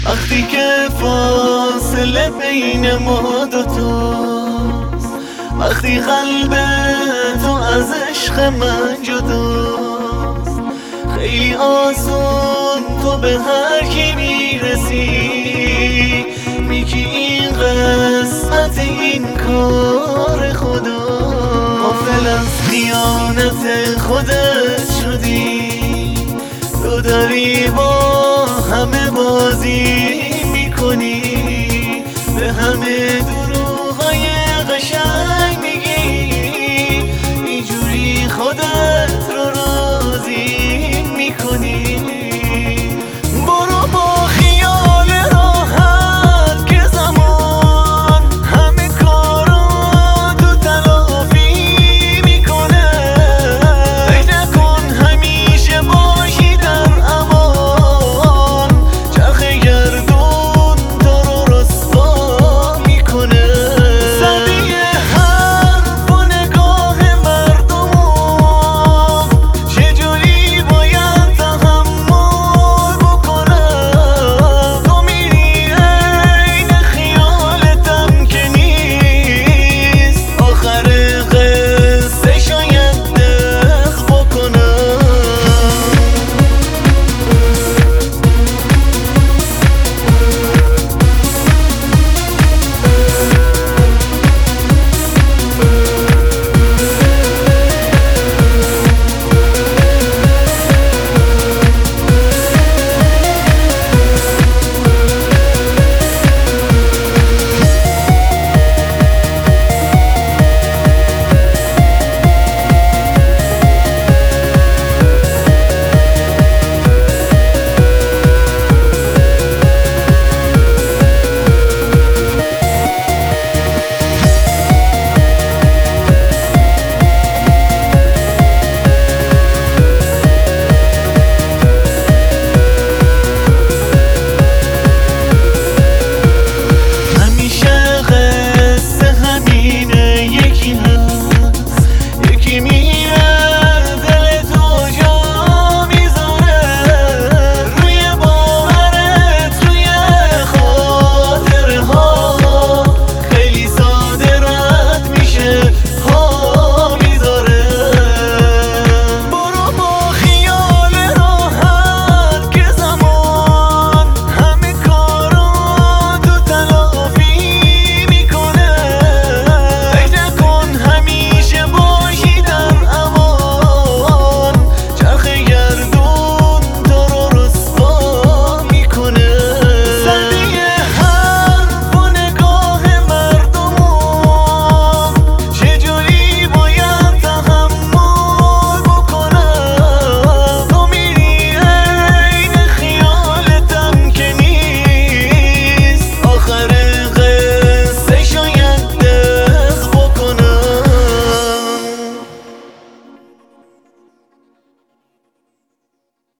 وقتی که فاصله بین ما دوتاست، وقتی قلب تو از عشق من جداست، خیلی آسون تو به هر کی میرسی، میگی این قسمت این کار خدا. غافل از خیانت خودت شدی، تو داری با همه بازی